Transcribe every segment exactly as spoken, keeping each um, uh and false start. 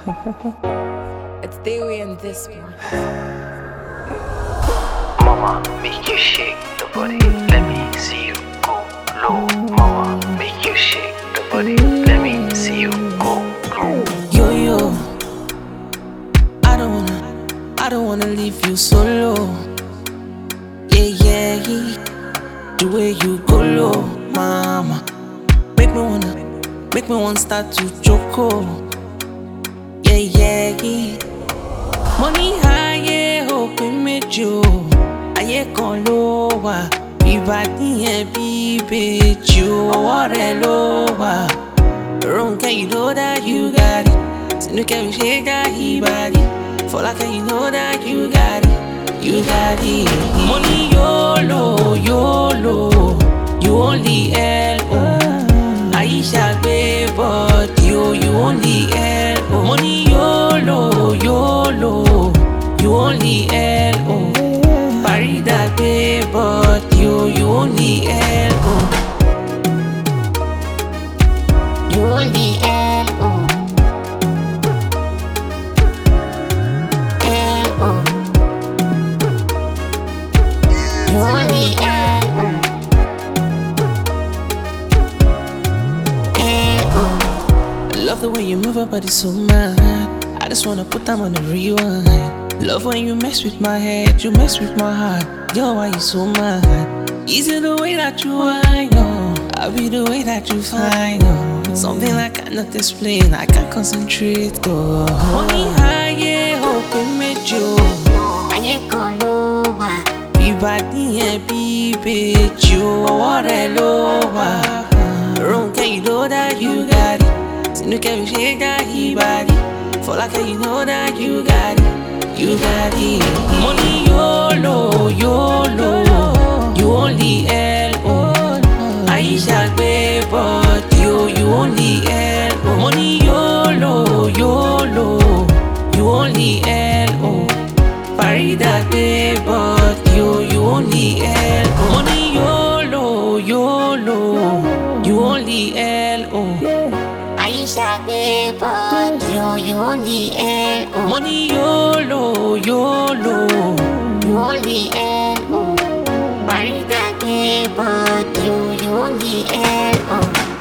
It's Dewey and this one. Mama, make you shake the body. Let me see you go low. Mama, make you shake the body. Let me see you go low. Yo yo, I don't wanna, I don't wanna leave you solo. Yeah yeah yeah, the way you go low, mama, make me wanna, make me wanna start to choco. Yeah yeah yeah, money high yeah, hoping me jo. Ayé kan ló wà, ìbàdí yẹn bí ìbejì o, ọwọ́ rẹ̀ ló wà. Ronke, you know that you got it. Tinuke, you shake that body. Folake, you know that you got it. You got it. Money YOLO, YOLO. You only L O. Aisha gbe body, you you only L O. Money YOLO, YOLO. You only L O. Farida gbe body, you you only L O. You only L O. L O. You only L O. L O. I love the way you move your body so mad. I just wanna put them on the rewind. Love when you mess with my head, you mess with my heart. Yo, why you so mad? Is it the way that you I know? I be the way that you find oh. Something I cannot explain, I can't concentrate go. Money high, yeah, hoping me jo. Ayé kan ló wà, Ìbàdí yẹn bí ìbejì o, ọwọ́ rẹ̀ ló wà. Ronke, you know that you got it. Tinuke, you shake that body. Folake, you know that you got it. You got it. Money YOLO, YOLO. You only L O. Aisha gbe body, you you only L O. Money YOLO, YOLO. You only L O. Farida gbe body, you you only L O. Money YOLO, YOLO. You only L O. Aisha gbe body, you you only L O. Money YOLO, YOLO. You only L O. Farida gbe body, you you only L O.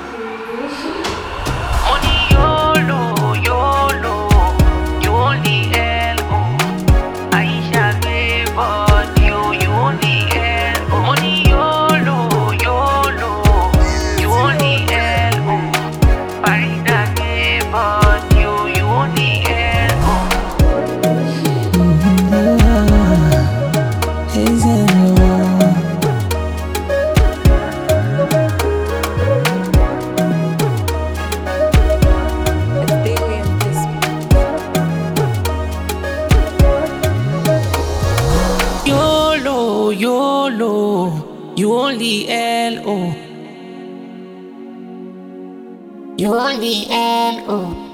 Money YOLO, YOLO. You only L O. Aisha gbe body, you you only L O. Money YOLO, YOLO. You only L O. Farida gbe body, you you only L O. Is it It's Dewey and this one. YOLO, YOLO, you only L O. You only L O.